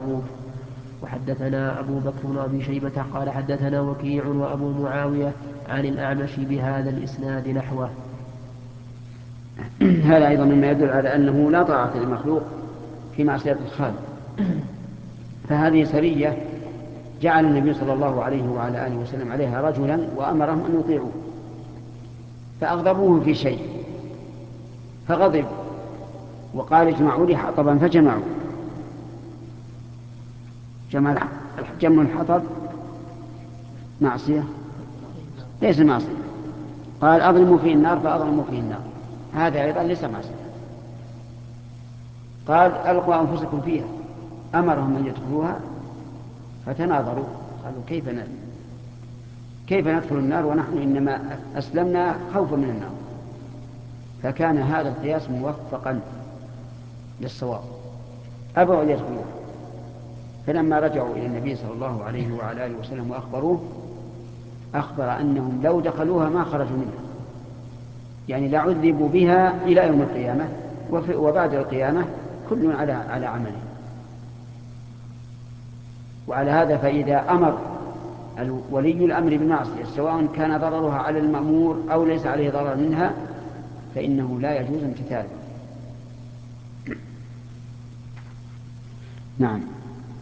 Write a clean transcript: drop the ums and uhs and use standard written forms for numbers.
معروف. وحدثنا أبو بكر بن أبي شيبة قال حدثنا وكيع وأبو معاوية عن الأعمش بهذا الإسناد نحوه. هذا أيضا مما يدل على أنه لا طاعة للمخلوق في معصية الخالق. فهذه سرية جعل النبي صلى الله عليه وعلى آله وسلم عليها رجلا وأمرهم أن يطيعوه، فأغضبوه في شيء فغضب وقال اجمعوا لي حطبا فجمعوا. جمع الحطب معصية؟ ليس معصية. قال أظلموا فيه النار فأظلموا فيه النار، هذا أيضا ليس معصية. قال ألقوا أنفسكم فيها، أمرهم أن يدخلوها فتناظروا قالوا كيف ندخل النار ونحن إنما أسلمنا خوفا من النار. فكان هذا القياس موفقا للصواب، أبوا أن يدخلوها. فلما رجعوا إلى النبي صلى الله عليه وعلى آله وسلم وأخبروه، أخبر أنهم لو دخلوها ما خرجوا منها، يعني لعذبوا بها إلى يوم القيامة، وبعد القيامة كل على عمله. وعلى هذا فإذا أمر ولي الأمر بمعصية سواء كان ضررها على المأمور أو ليس عليه ضرر منها فإنه لا يجوز امتثاله. نعم.